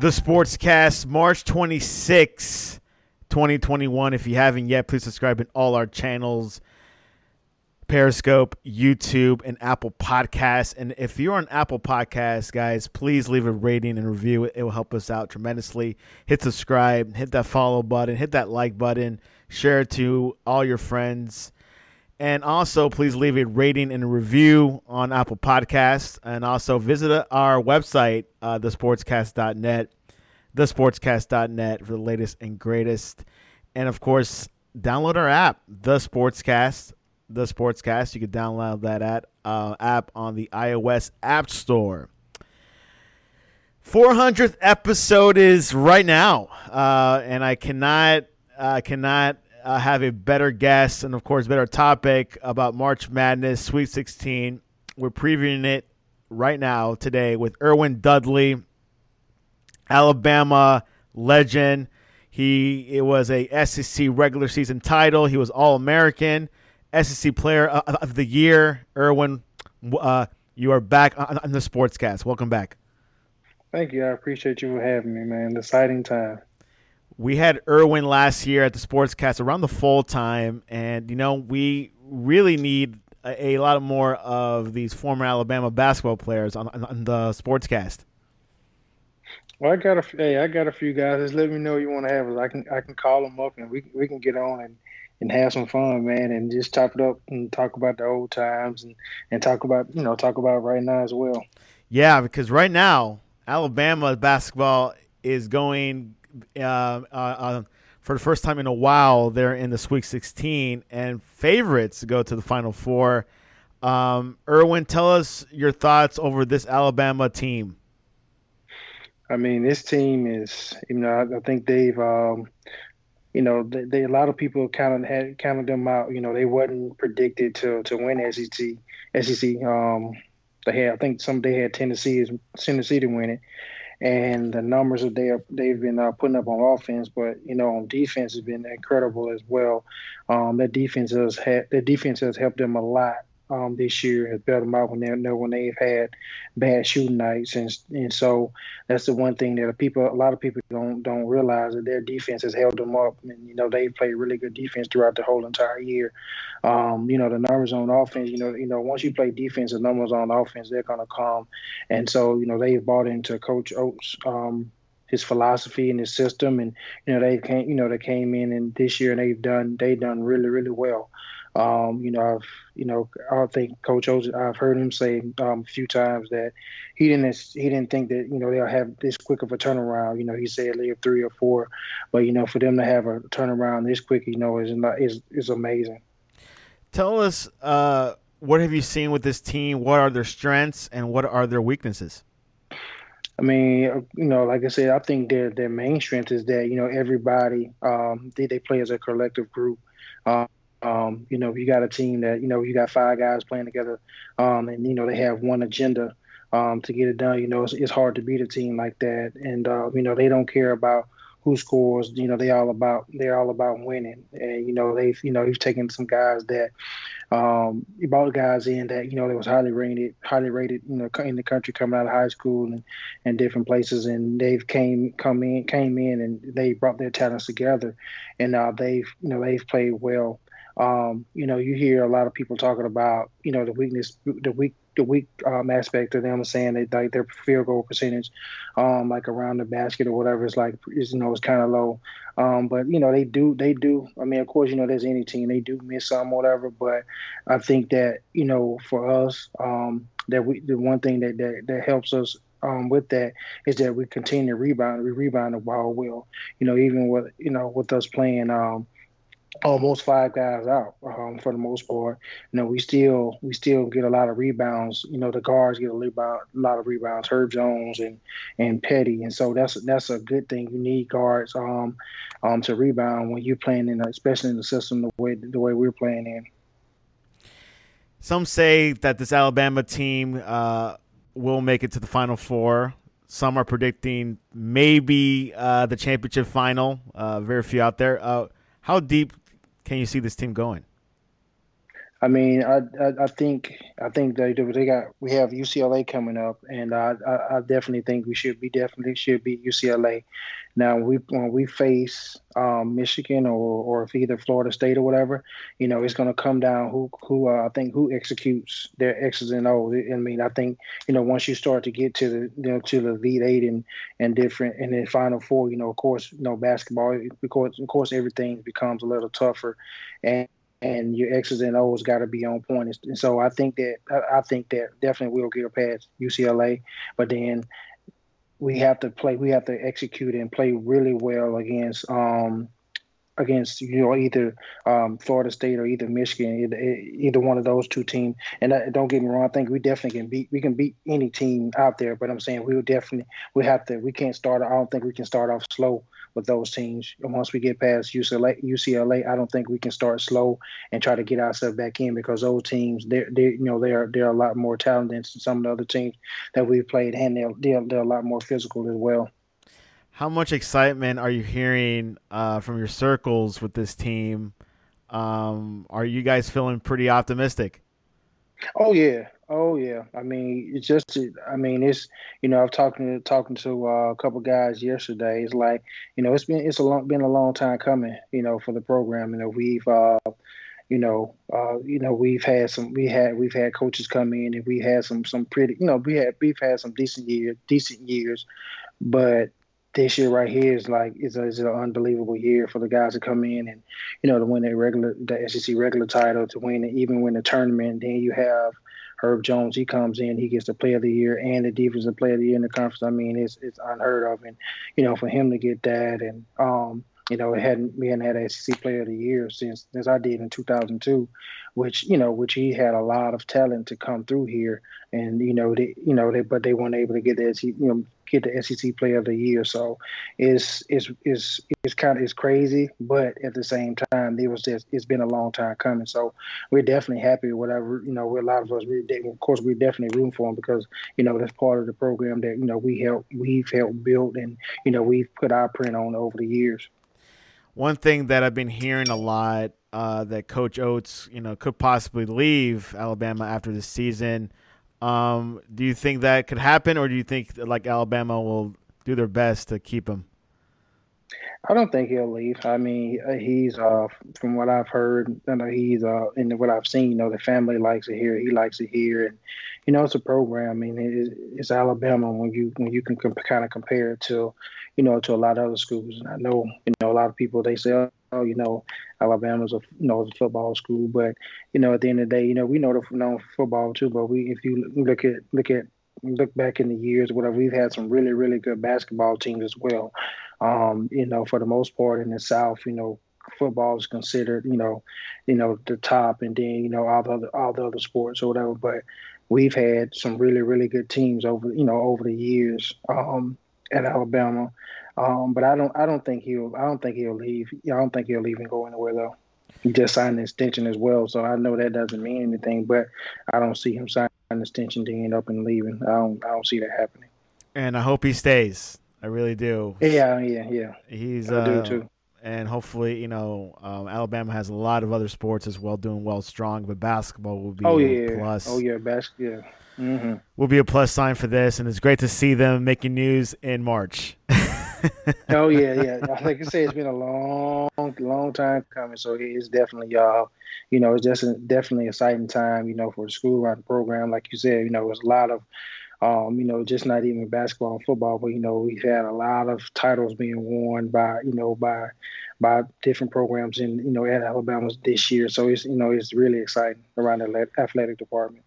The Sportscast, March 26, 2021. If you haven't yet, please subscribe in all our channels, Periscope, YouTube, and Apple Podcasts. And if you're on Apple Podcasts, guys, please leave a rating and review. It will help us out tremendously. Hit subscribe, hit that follow button, hit that like button, share it to all your friends. And also, please leave a rating and a review on Apple Podcasts. And also visit our website, thesportscast.net, thesportscast.net for the latest and greatest. And, of course, download our app, The Sportscast. The Sportscast. You can download that app on the iOS App Store. 400th episode is right now. And I cannot have a better guest and, of course, better topic about March Madness, Sweet 16. We're previewing it right now today with Erwin Dudley, Alabama legend. It was a SEC regular season title. He was All-American, SEC Player of the Year. Erwin, you are back on the Sportscast. Welcome back. Thank you. I appreciate you for having me, man. Exciting time. We had Erwin last year at the Sportscast around the fall time, and, we really need a lot more of these former Alabama basketball players on the Sportscast. Well, I got a few guys. Just let me know you want to have us. I can call them up and we can get on and have some fun, man, and just chop it up and talk about the old times and talk about right now as well. Yeah, because right now Alabama basketball is going for the first time in a while. They're in the Sweet 16 and favorites to go to the Final Four. Erwin, tell us your thoughts over this Alabama team. I mean, this team is, I think they've, they a lot of people counted them out. They wasn't predicted to win SEC. I think they had Tennessee to win it. And the numbers that they've been putting up on offense, but on defense has been incredible as well. Their defense has helped them a lot this year. Has bailed them out when they've had bad shooting nights, and so that's the one thing that a lot of people don't realize, that their defense has held them up, and they played really good defense throughout the whole entire year. The numbers on offense, once you play defense, the numbers on offense, they're gonna come, and so they've bought into Coach Oates, his philosophy and his system, and they came in and this year and they've done really, really well. I think Coach Oates, I've heard him say a few times that he didn't think that they'll have this quick of a turnaround. He said they have 3 or 4, but for them to have a turnaround this quick, is amazing. Tell us, what have you seen with this team? What are their strengths and what are their weaknesses? I mean, like I said, I think their main strength is that everybody they play as a collective group. You got a team that, you got 5 guys playing together, and, they have one agenda to get it done. It's hard to beat a team like that. And, they don't care about who scores. They're all about winning. And, he's taken some guys that he brought guys in that, they was highly rated, in the country coming out of high school and different places. And they've came in and they brought their talents together, and they've played well. You hear a lot of people talking about, the weak aspect of them, saying that like their field goal percentage, like around the basket or whatever, is kind of low. But they do. I mean, of course, there's any team, they do miss some, whatever. But I think that for us, the one thing that helps us with that is that we continue to rebound. We rebound the ball well. Even with us playing almost 5 guys out for the most part. We still get a lot of rebounds. The guards get a lot of rebounds. Herb Jones and Petty, and so that's a good thing. You need guards to rebound when you're playing especially in the system the way we're playing in. Some say that this Alabama team will make it to the Final Four. Some are predicting maybe the championship final. Very few out there. How deep can you see this team going? I mean, I think we have UCLA coming up, and I definitely think we definitely should beat UCLA. Now, when we face Michigan or if either Florida State or whatever, it's going to come down who I think who executes their X's and O's. I mean, I think once you start to get to to the Elite Eight and different and then Final Four, of course, basketball, of course everything becomes a little tougher, and your X's and O's got to be on point. And so I think that definitely we'll get past UCLA, but then we have to execute and play really well against either Florida State or either Michigan, either one of those two teams. And don't get me wrong, I think we definitely can beat any team out there. But I'm saying we can't start. I don't think we can start off slow with those teams. And once we get past UCLA, I don't think we can start slow and try to get ourselves back in because those teams they're a lot more talented than some of the other teams that we've played, and they're a lot more physical as well. How much excitement are you hearing from your circles with this team? Are you guys feeling pretty optimistic? Oh yeah, oh yeah. I mean, it's I've talking to a couple guys yesterday. It's like been a long time coming. For the program. We've had coaches come in and we had some pretty. We've had some decent years, but this year right here is an unbelievable year for the guys to come in and to win the SEC regular title, to even win the tournament. Then you have Herb Jones. He comes in, he gets the Player of the Year and the Defensive Player of the Year in the conference. I mean, it's unheard of, and for him to get that, and we hadn't had an SEC Player of the Year since I did in 2002, which he had a lot of talent to come through here, and but they weren't able to get get the SEC Player of the Year. So it's crazy, but at the same time, it's been a long time coming. So we're definitely happy with whatever a lot of us. Of course, we're definitely rooting for them because that's part of the program that we've helped build, and we've put our print on over the years. One thing that I've been hearing a lot that Coach Oates, could possibly leave Alabama after this season. Do you think that could happen, or do you think like Alabama will do their best to keep him? I don't think he'll leave. I mean, he's from what I've heard, he's and what I've seen. The family likes it here. He likes it here, and it's a program. I mean, it's Alabama when you can kind of compare it to, to a lot of other schools. And I know, a lot of people they say, oh, Alabama's a football school, but at the end of the day, we know football too. But if you look back in the years, whatever, we've had some really, really good basketball teams as well. For the most part in the South, football is considered, the top, and then all the other sports or whatever. But we've had some really, really good teams over the years at Alabama. But I don't think he'll leave. I don't think he'll leave and go anywhere though. He just signed an extension as well, so I know that doesn't mean anything. But I don't see him signing an extension to end up and leaving. I don't see that happening. And I hope he stays. I really do. Yeah. He's I do too. and hopefully, Alabama has a lot of other sports as well, doing well, strong. But basketball will be Oh a yeah. plus. Oh yeah. Yeah. Hmm. Will be a plus sign for this, and it's great to see them making news in March. Oh yeah. Like I said, it's been a long, long time coming. So it's definitely it's just definitely exciting time, for the school around the program. Like you said, there's a lot of just not even basketball and football, but we've had a lot of titles being won by different programs in at Alabama this year. So it's really exciting around the athletic department.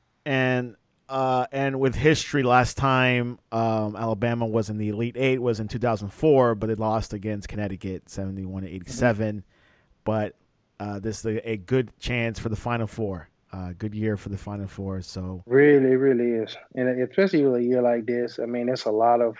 And with history, last time Alabama was in the Elite Eight was in 2004, but they lost against Connecticut 71-87. But this is a good chance for the Final Four. Good year for the Final Four. So Really, really is, and especially with a year like this. I mean, it's a lot of,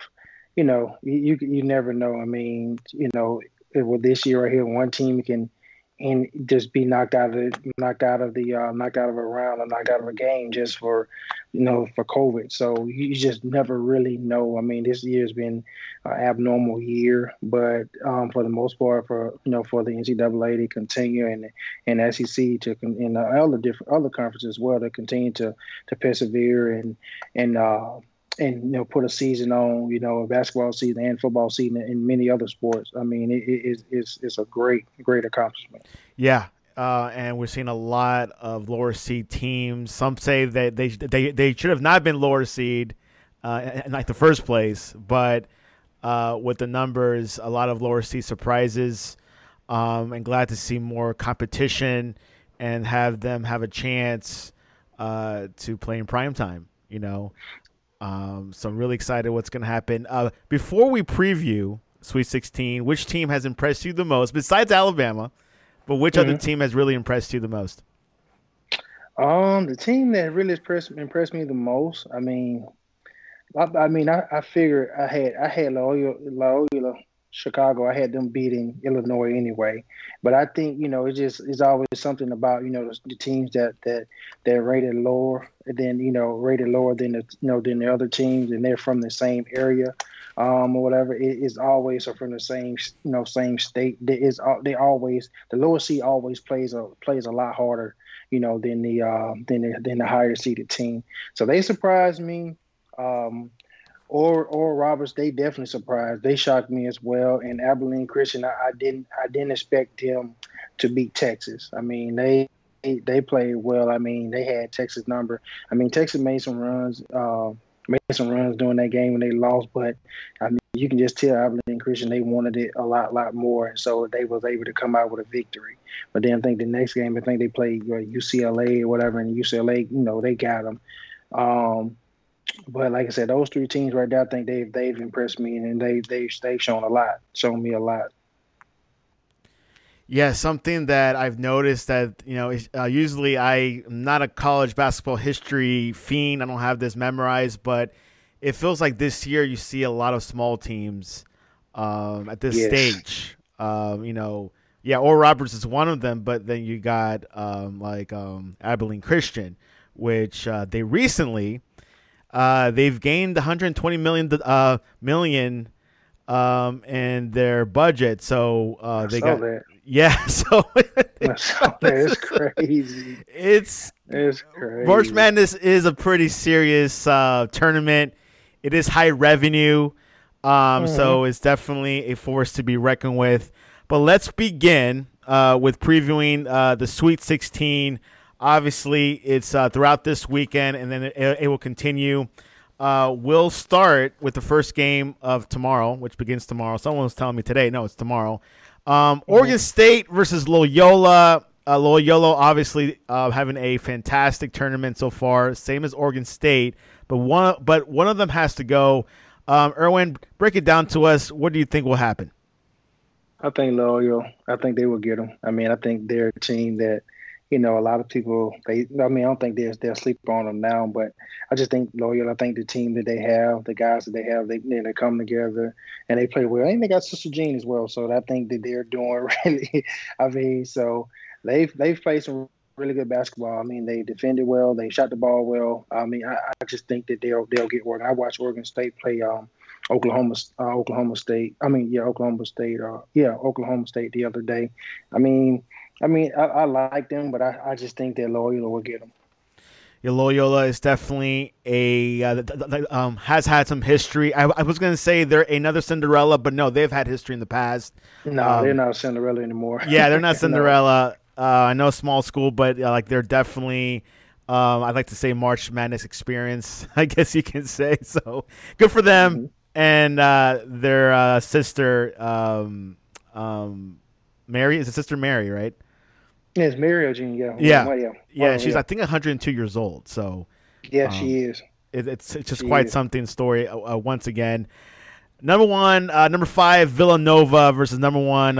you never know. I mean, with this year right here, one team can and just be knocked out of the knocked out of a round or knocked out of a game just for for COVID. So you just never really know. I mean, this year's been an abnormal year, but for the most part, for the NCAA to continue and SEC and other different other conferences as well to continue to persevere and put a season on, a basketball season and football season and many other sports. I mean, it's a great accomplishment. Yeah. And we're seeing a lot of lower seed teams. Some say that they should have not been lower seed in like the first place, but with the numbers, a lot of lower seed surprises. And glad to see more competition and have them have a chance to play in prime time. So I'm really excited what's going to happen. Before we preview Sweet 16, which team has impressed you the most besides Alabama? But which other team has really impressed you the most? The team that really impressed me the most. I figured I had Loyola Chicago. I had them beating Illinois anyway. But I think it's always something about the teams that rated lower than than the other teams, and they're from the same area. Or whatever, it is always from the same state. The lower seed always plays a lot harder than the higher seeded team. So they surprised me. Or Roberts, they definitely surprised. They shocked me as well. And Abilene Christian, I didn't expect them to beat Texas. I mean, they played well. I mean, they had Texas number. I mean, Texas made some runs during that game when they lost, but I mean, you can just tell Abilene Christian they wanted it a lot more, and so they was able to come out with a victory. But then I think the next game, they played UCLA or whatever, and UCLA, they got them. But like I said, those three teams right there, I think they've impressed me, and they've shown me a lot. Yeah, something that I've noticed that, usually I'm not a college basketball history fiend. I don't have this memorized, but it feels like this year you see a lot of small teams at this stage. Oral Roberts is one of them, but then you got Abilene Christian, which they recently they've gained 120 million in their budget. So they got that. Yeah, so it's crazy. It's crazy. March Madness is a pretty serious tournament. It is high revenue, so it's definitely a force to be reckoned with. But let's begin with previewing the Sweet 16. Obviously, it's throughout this weekend, and then it will continue. We'll start with the first game of tomorrow, which begins tomorrow. Someone was telling me today. No, it's tomorrow. Oregon State versus Loyola. Loyola obviously having a fantastic tournament so far, same as Oregon State, but one of them has to go. Erwin, break it down to us. What do you think will happen? I think Loyola. I think they will get them. I mean, I think they're a team that a lot of people, I don't think they'll sleep on them now, but I just think Loyola, I think the team that they have, the guys that they have, they come together and they play well. And they got Sister Jean as well, so I think that they're doing really, so they've played some really good basketball. I mean, they defended well, they shot the ball well. I mean, I just think that they'll get Oregon. I watched Oregon State play Oklahoma State the other day. I like them, but I just think that Loyola will get them. Yeah, Loyola is definitely has had some history. I was going to say they're another Cinderella, but no, they've had history in the past. No, they're not Cinderella anymore. Yeah, they're not Cinderella. No. I know small school, but they're definitely, I'd like to say March Madness experience, I guess you can say. So good for them. Mm-hmm. And their sister, Mary, is a sister Mary, right? Yeah, it's Mary Jean, Yeah, she's I think 102 years old. So yeah, she is. It's just quite something story once again. Number 5 Villanova versus number 1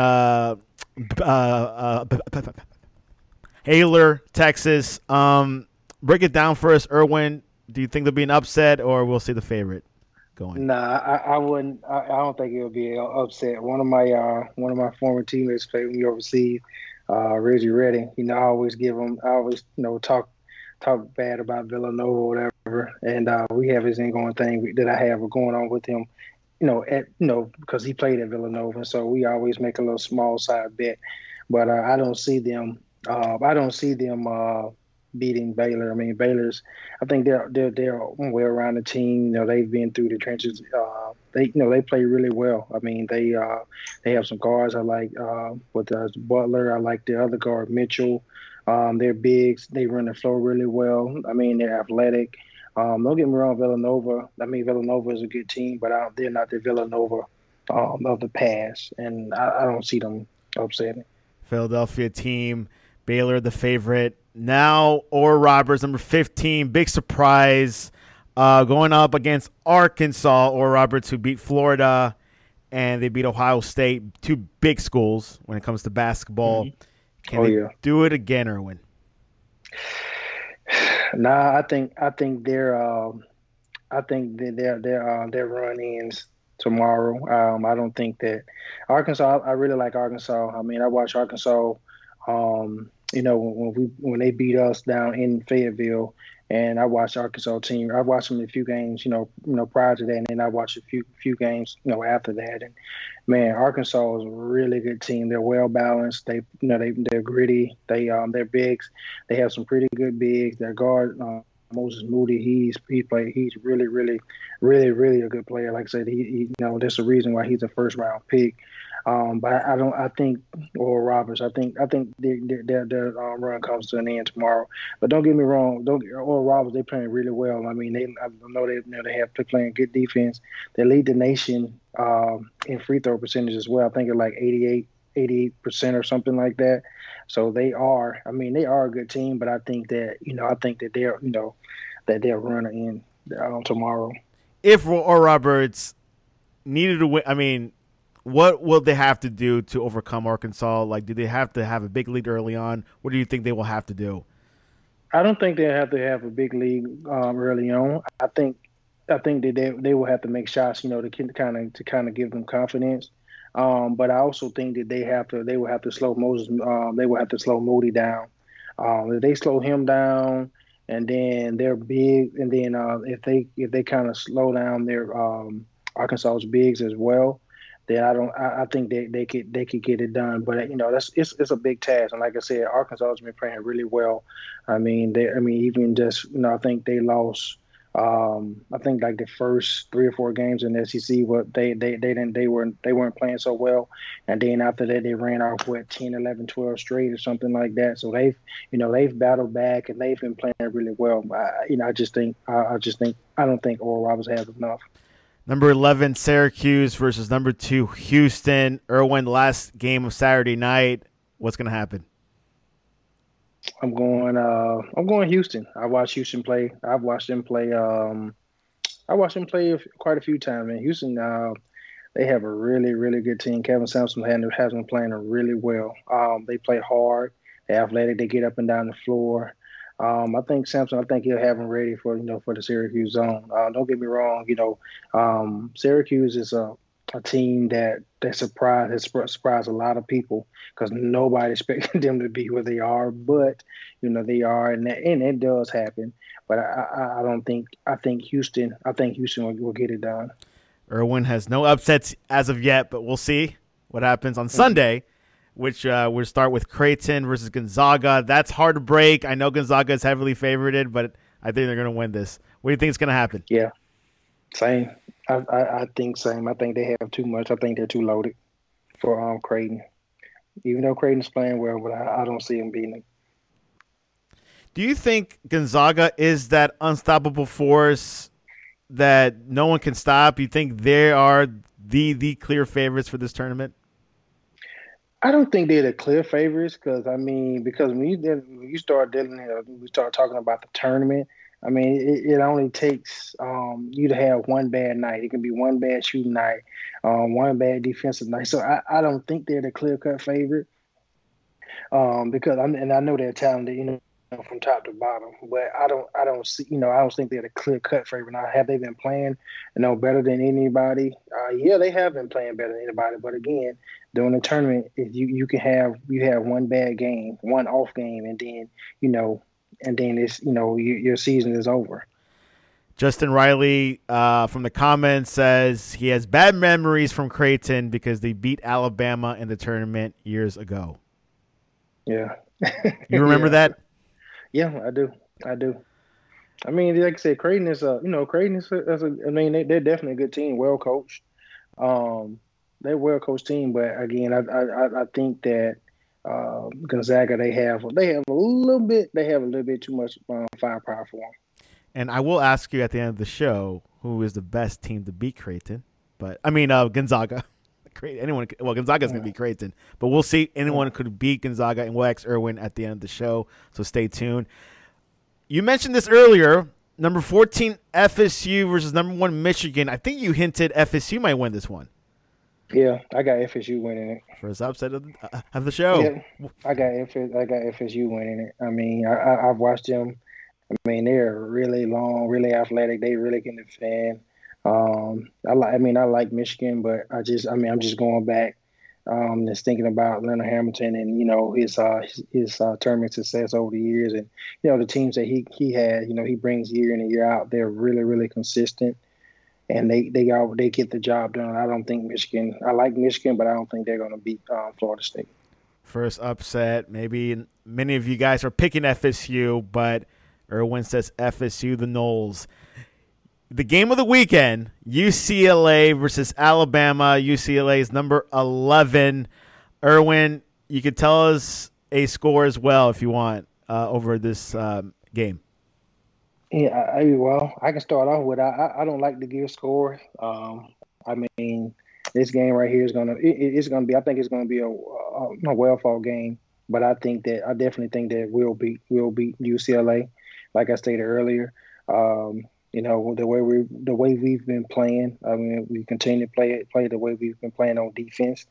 Baylor, Texas. Break it down for us, Erwin. Do you think there'll be an upset, or we'll see the favorite going? Nah, I wouldn't. I don't think it'll be an upset. One of my former teammates played with me overseas. Reggie Redding, I always talk bad about Villanova or whatever. and we have his ongoing thing that I have going on with him. Because he played at Villanova, so we always make a little small side bet. But I don't see them. I don't see them beating Baylor. I mean, I think they're well-rounded team. They've been through the trenches. They play really well. I mean, they have some guards I like with Butler. I like the other guard Mitchell. They're bigs. They run the floor really well. I mean, they're athletic. Don't get me wrong, Villanova. I mean, Villanova is a good team, but they're not the Villanova of the past, and I don't see them upsetting. Philadelphia team, Baylor the favorite. Now, Oral Roberts, number 15, big surprise, going up against Arkansas. Oral Roberts, who beat Florida, and they beat Ohio State, two big schools when it comes to basketball. Mm-hmm. Can they do it again, Erwin? Nah, I think their run ends tomorrow. I don't think that Arkansas. I really like Arkansas. I mean, I watch Arkansas. When they beat us down in Fayetteville, and I watched Arkansas team. I watched them a few games, prior to that, and then I watched a few games, after that. And man, Arkansas is a really good team. They're well balanced. They're gritty. They're bigs. They have some pretty good bigs. Their guard, Moses Moody, he's really, really, really, really a good player. Like I said, there's a reason why he's a first round pick. But I think Oral Roberts. I think their run comes to an end tomorrow. But don't get me wrong. Oral Roberts, they playing really well. I mean, I know they have playing good defense. They lead the nation in free throw percentage as well. I think it's like 88% or something like that. So they are a good team. But I think that they'll run in tomorrow. If Oral Roberts needed to win, I mean, what will they have to do to overcome Arkansas? Like, do they have to have a big lead early on? What do you think they will have to do? I don't think they have to have a big lead early on. I think that they will have to make shots, to kind of give them confidence. But I also think that they will have to slow Moses. They will have to slow Moody down. If they slow him down, and then they're big, and then if they kind of slow down their Arkansas's bigs as well, then I think they could get it done. But it's a big task, and like I said, Arkansas has been playing really well. I think they lost. I think like the first 3 or 4 games in the SEC, they weren't playing so well, and then after that they ran off 10, 11, 12 straight or something like that. So they've battled back and they've been playing really well. I don't think Oral Roberts has enough. Number 11, Syracuse versus number 2, Houston. Erwin, last game of Saturday night. What's going to happen? I'm going Houston. I watched Houston play. I've watched them play. I watched them play quite a few times. Man, Houston, they have a really, really good team. Kevin Sampson has been playing really well. They play hard. They're athletic. They get up and down the floor. I think Sampson. I think he'll have him ready for the Syracuse zone. Don't get me wrong. Syracuse is a team that surprised a lot of people because nobody expected them to be where they are, but they are, and it does happen. But I think Houston will get it done. Erwin has no upsets as of yet, but we'll see what happens on Sunday, which we'll start with Creighton versus Gonzaga. That's hard to break. I know Gonzaga is heavily favorited, but I think they're going to win this. What do you think is going to happen? Yeah, same. I think same. I think they have too much. I think they're too loaded for Creighton. Even though Creighton's playing well, but I don't see them beating them. Do you think Gonzaga is that unstoppable force that no one can stop? You think they are the clear favorites for this tournament? I don't think they're the clear favorites because when you start we start talking about the tournament. I mean, it only takes you to have one bad night. It can be one bad shooting night, one bad defensive night. So I don't think they're the clear-cut favorite because I know they're talented, from top to bottom. But I don't think they're the clear-cut favorite. Now, have they been playing, better than anybody? Yeah, they have been playing better than anybody. But again, during the tournament, if you have one bad game, one off game, and then it's your season is over. Justin Riley from the comments says he has bad memories from Creighton because they beat Alabama in the tournament years ago. Yeah. You remember that? Yeah, I do. I do. I mean, like I said, Creighton is I mean, they're definitely a good team, well coached. They're a well coached team, but again, I think that Gonzaga they have a little bit too much firepower for them. And I will ask you at the end of the show who is the best team to beat Creighton. But I mean, Gonzaga. Gonzaga's going to beat Creighton, but we'll see. Anyone could beat Gonzaga, and we'll ask Erwin at the end of the show. So stay tuned. You mentioned this earlier. Number 14 FSU versus number 1 Michigan. I think you hinted FSU might win this one. Yeah, I got FSU winning it. First upset of the show. Yeah, I got FSU winning it. I mean, I've watched them. I mean, they're really long, really athletic. They really can defend. I like Michigan, but I'm just going back, just thinking about Leonard Hamilton and his tournament success over the years, and the teams that he had. He brings year in and year out. They're really, really consistent, and they get the job done. I don't think Michigan. I like Michigan, but I don't think they're going to beat Florida State. First upset. Maybe many of you guys are picking FSU, but Erwin says FSU, the Noles. The game of the weekend, UCLA versus Alabama. UCLA is number 11. Erwin, you could tell us a score as well if you want over this game. Yeah, I can start off with I don't like to give scores. I mean, this game right here is it's gonna be. I think it's gonna be a well fought game. But I definitely think that we'll beat UCLA, like I stated earlier. The way we've been playing. I mean, we continue to play the way we've been playing on defense.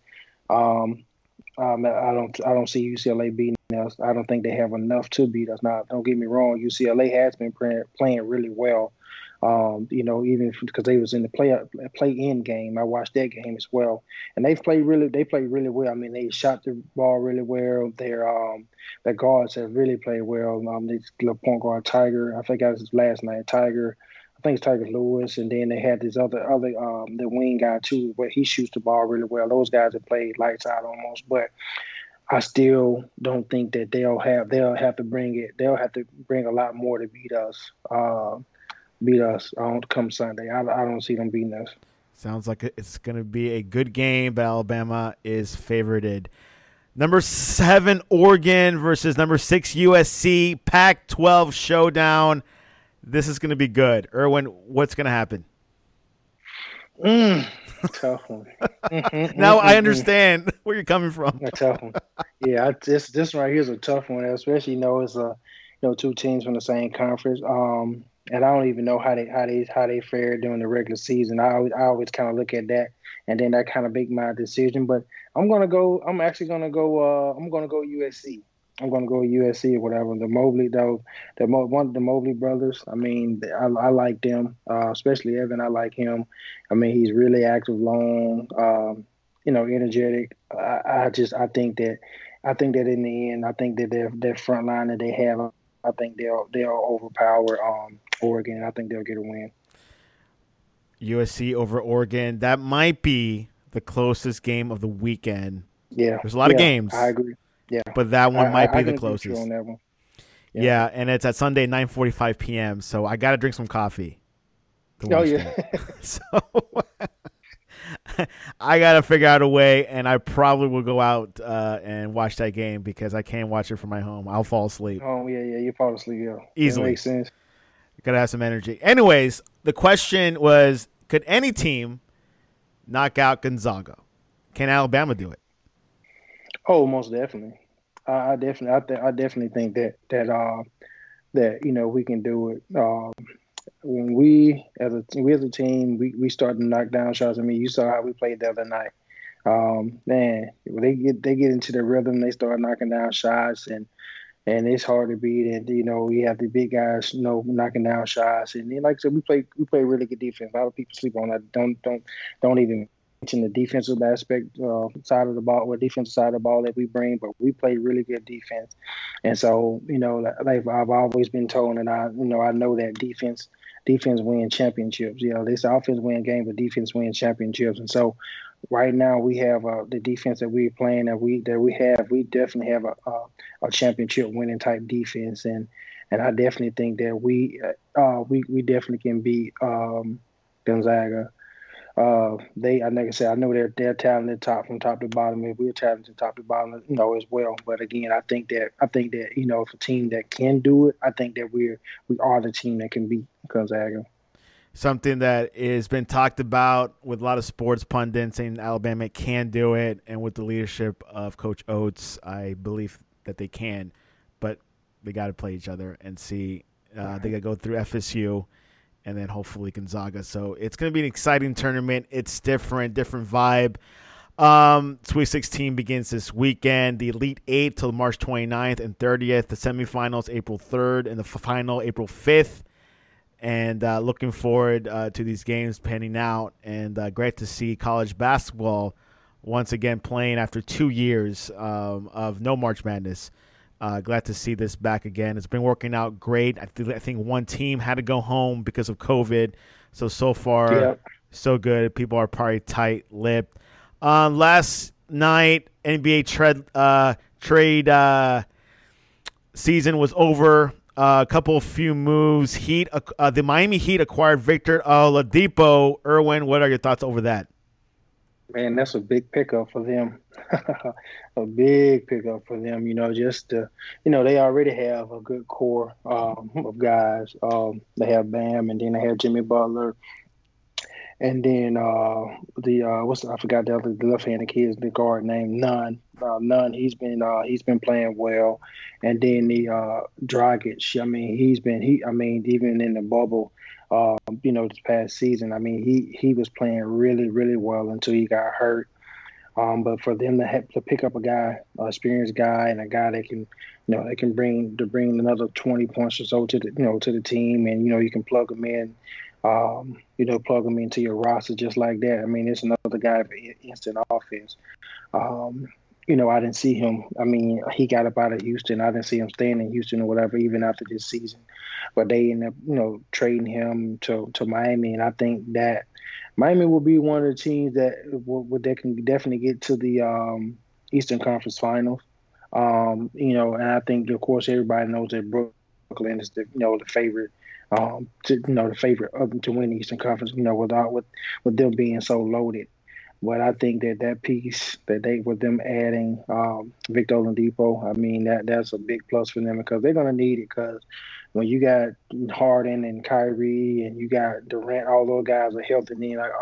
I don't see UCLA beating us. I don't think they have enough to beat us. Now, don't get me wrong. UCLA has been playing really well. Even because they was in the play-in game. I watched that game as well, and they played really well. I mean, they shot the ball really well. Their guards have really played well. This little point guard Tiger, I think that was his last name, Tiger. I think it's Tiger Lewis, and then they had this other the wing guy too, where he shoots the ball really well. Those guys have played lights out almost, but I still don't think that they'll have to bring it. They'll have to bring a lot more to beat us. Come Sunday. I don't see them beating us. Sounds like it's going to be a good game, but Alabama is favorited. Number 7, Oregon versus number 6, USC. Pac-12 showdown. This is going to be good. Erwin, what's going to happen? Tough one. Now I understand where you're coming from. A tough one. Yeah, this right here is a tough one, especially it's two teams from the same conference. And I don't even know how they fared during the regular season. I always kind of look at that, and then that kind of make my decision. But I'm actually gonna go USC. I'm gonna go USC or whatever. The Mobley one of the Mobley brothers. I mean, I like them, especially Evan. I like him. I mean, he's really active, long, energetic. I think that in the end, I think that their front line that they have, I think they'll overpower Oregon. I think they'll get a win. USC over Oregon. That might be the closest game of the weekend. Yeah, there's a lot of games. I agree. Yeah, but that one might be the closest. On that one. Yeah, and it's at Sunday 9:45 p.m. So I got to drink some coffee. So I got to figure out a way, and I probably will go out and watch that game because I can't watch it from my home. I'll fall asleep. Oh yeah, you fall asleep. Yeah, easily. That makes sense. Gotta have some energy. Anyways, the question was: could any team knock out Gonzaga? Can Alabama do it? Oh, most definitely. I definitely think that we can do it. When we as a team we start to knock down shots. I mean, you saw how we played the other night. Man, they get into the rhythm. They start knocking down shots, and it's hard to beat. And we have the big guys, knocking down shots. And then, like I said, we play really good defense. A lot of people sleep on that. Don't even mention the defensive aspect side of the ball, or defensive side of the ball that we bring. But we play really good defense. And so, like I've always been told, and I know that defense. defense win championships. You know, this offense win game, but defense win championships. And so, right now we have the defense that we're playing we definitely have a championship winning type defense, and I definitely think that we definitely can beat Gonzaga. Like I said, I know they're talented from top to bottom. If we're talented top to bottom, as well. But again, I think that if a team that can do it, I think that we are the team that can beat Gonzaga. Something that has been talked about with a lot of sports pundits saying Alabama can do it, and with the leadership of Coach Oates, I believe that they can, but they got to play each other and see. They got to go through FSU and then hopefully Gonzaga. So it's going to be an exciting tournament. It's different vibe. Sweet 16 begins this weekend. The Elite Eight till March 29th and 30th. The semifinals April 3rd and the final April 5th. And looking forward to these games panning out. And great to see college basketball once again playing after 2 years of no March Madness. Glad to see this back again. It's been working out great. I think one team had to go home because of COVID. So far, so good. People are probably tight-lipped. Last night, NBA trade season was over. A few moves. The Miami Heat acquired Victor Oladipo. Erwin, what are your thoughts over that? Man, that's a big pickup for them. A big pickup for them. They already have a good core of guys. They have Bam, and then they have Jimmy Butler. And then I forgot the left-handed kid's the guard named Nunn. Nunn, he's been playing well. And then the Dragic, even in the bubble, this past season, he was playing really, really well until he got hurt. But for them to pick up a guy, an experienced guy, and a guy that can, they can bring another 20 points or so to the team, and you can plug them in. Plug them into your roster just like that. It's another guy for instant offense. I didn't see him. He got up out of Houston. I didn't see him staying in Houston or whatever, even after this season. But they ended up, trading him to Miami, and I think that Miami will be one of the teams that can definitely get to the Eastern Conference Finals. And I think, of course, everybody knows that Brooklyn is the favorite. The favorite of them to win the Eastern Conference, with them being so loaded. But I think that piece with them adding Victor Oladipo, that's a big plus for them because they're going to need it. Because when you got Harden and Kyrie and you got Durant, all those guys are healthy,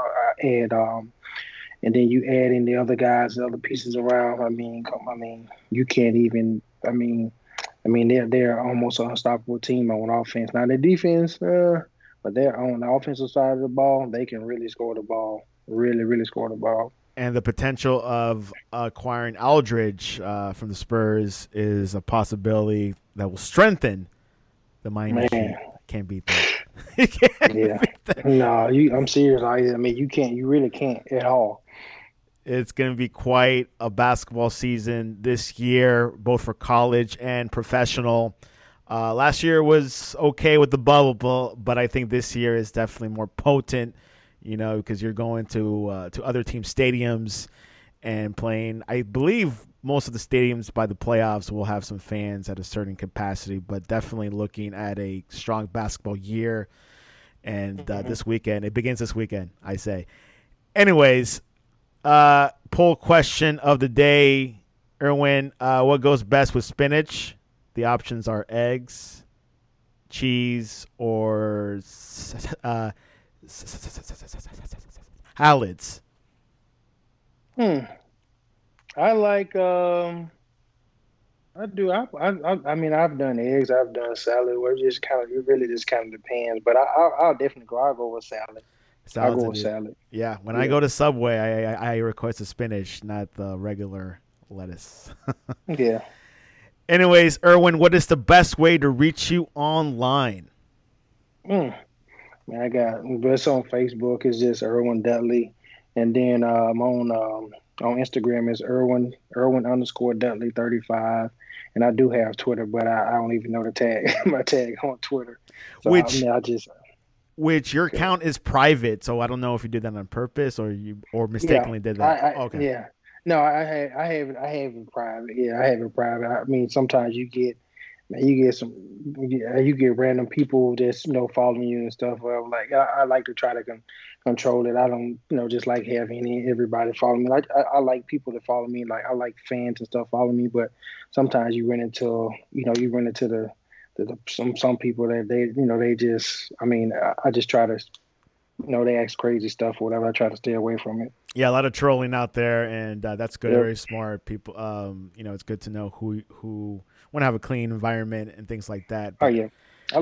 and then you add in the other guys, the other pieces around. You can't even. They're almost an unstoppable team on offense. Now, the defense, but they're on the offensive side of the ball, they can really score the ball, really, really score the ball. And the potential of acquiring Aldridge from the Spurs is a possibility that will strengthen the Miami Heat. Can't beat that. No, I'm serious. You really can't at all. It's going to be quite a basketball season this year, both for college and professional. Last year was okay with the bubble, but I think this year is definitely more potent, because you're going to other team stadiums and playing. I believe most of the stadiums by the playoffs will have some fans at a certain capacity, but definitely looking at a strong basketball year. And this weekend, it begins this weekend, I say. Anyways, poll question of the day, Erwin. What goes best with spinach? The options are eggs, cheese, or salads. I like. I do. I've done eggs. I've done salad. It really just kind of depends. But I'll definitely go. I'll go with salad. I'll go with salad. Yeah, when I go to Subway, I request a spinach, not the regular lettuce. Yeah. Anyways, Erwin, what is the best way to reach you online? I got best on Facebook is just Erwin Dudley, and then I'm on Instagram is Erwin _ Dudley 35, and I do have Twitter, but I don't even know the tag my tag on Twitter. So which your Okay. account is private. So I don't know if you did that on purpose or Yeah, mistakenly did that. Okay. yeah. No, I have it private. Yeah, I have it private. I mean, sometimes you get some, you get random people just following you and stuff. Well, like I like to try to control it. I don't just like having everybody follow me. Like I like people to follow me. Like I like fans and stuff follow me. But sometimes you run into some people that they just. I mean, I just try to they ask crazy stuff or whatever. I try to stay away from it. Yeah, a lot of trolling out there, and that's good. Yep. Very smart people. It's good to know who want to have a clean environment and things like that. Oh But yeah.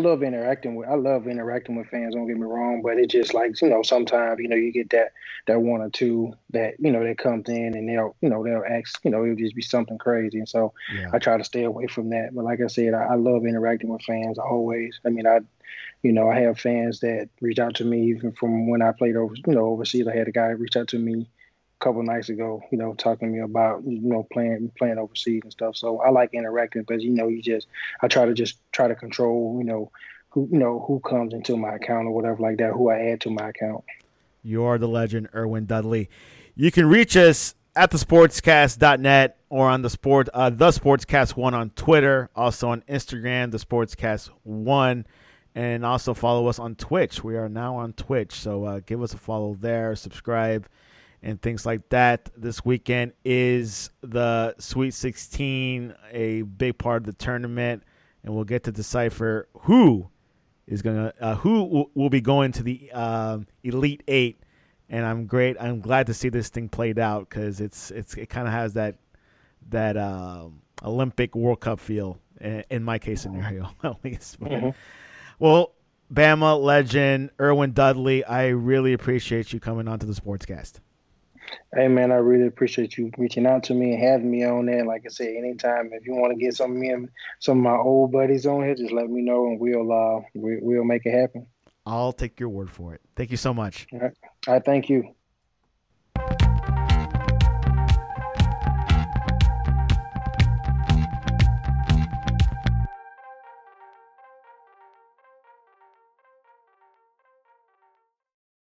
I love interacting with fans, don't get me wrong, but it just like, sometimes, you get that one or two that, that comes in and they'll ask, it'll just be something crazy. And so yeah, I try to stay away from that. But like I said, I love interacting with fans always. I mean, I have fans that reach out to me even from when I played overseas. I had a guy reach out to me a couple nights ago, talking to me about playing overseas and stuff. So I like interacting because I try to control who comes into my account or whatever like that, who I add to my account. you're the legend, Erwin Dudley. You can reach us at thesportscast.net or on the Sportscast1 on Twitter, also on Instagram, the Sportscast1, and also follow us on Twitch. We are now on Twitch, so give us a follow there, subscribe, and things like that. This weekend is the Sweet 16, a big part of the tournament, and we'll get to decipher who will be going to the Elite Eight. And I'm glad to see this thing played out because it kind of has that Olympic World Cup feel in my case scenario at least. Mm-hmm. Well, Bama legend Erwin Dudley, I really appreciate you coming on to the Sportscast. Hey man, I really appreciate you reaching out to me and having me on there. Like I said, anytime if you want to get some of my old buddies on here, just let me know and we'll make it happen. I'll take your word for it. Thank you so much. All right. All right, thank you.